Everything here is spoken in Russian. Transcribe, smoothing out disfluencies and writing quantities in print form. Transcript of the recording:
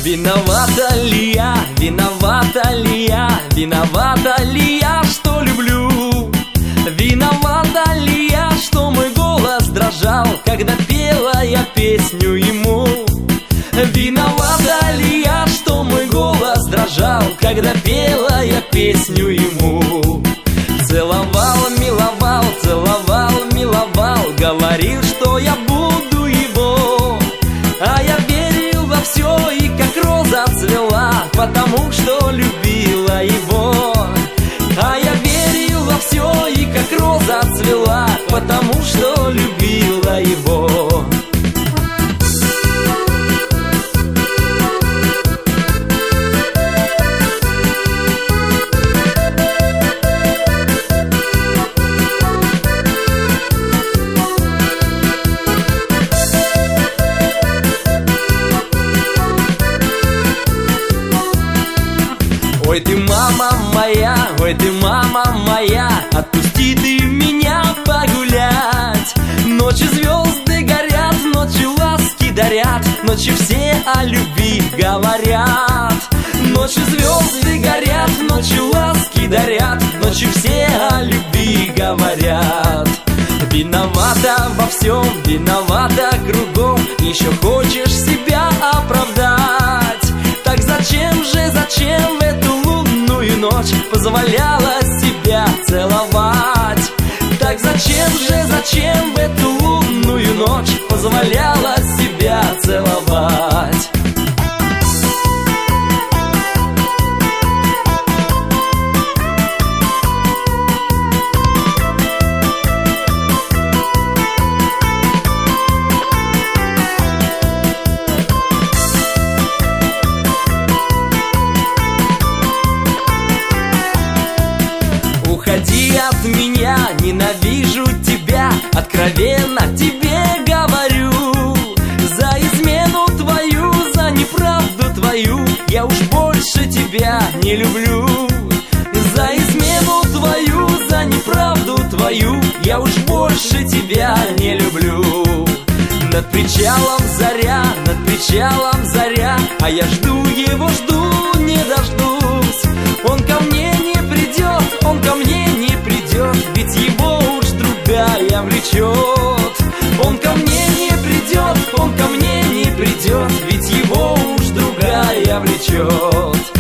Виновата ли я, виновата ли я, виновата ли я, что люблю? Виновата ли я, что мой голос дрожал, когда пела я песню ему? Виновата ли я, что мой голос дрожал, когда пела я песню ему? Целовал, миловал, целовал, миловал, говорил, что я буду его. А я верил во все и как роза цвела, потому что любила его. А я верил во все и как роза цвела, потому что любила его. Ой ты, мама моя, ой ты, мама моя, отпусти ты меня погулять. Ночью звезды горят, ночью ласки дарят, ночью все о любви говорят. Ночью звезды горят, ночью ласки дарят, ночью все о любви говорят. Виновата во всем, виновата кругом, еще хочешь себя оправдать. Так зачем в эту лунную ночь позволяла себя целовать? Так зачем в эту лунную ночь позволяла себя целовать? Уходи от меня, ненавижу тебя, откровенно тебе говорю. За измену твою, за неправду твою, я уж больше тебя не люблю. За измену твою, за неправду твою, я уж больше тебя не люблю. Над причалом заря, а я жду его, жду, не дождусь. Он ко мне не придет, он ко мне не придет, ведь его уж другая влечет. Он ко мне не придет, он ко мне не придет, ведь его уж другая влечет.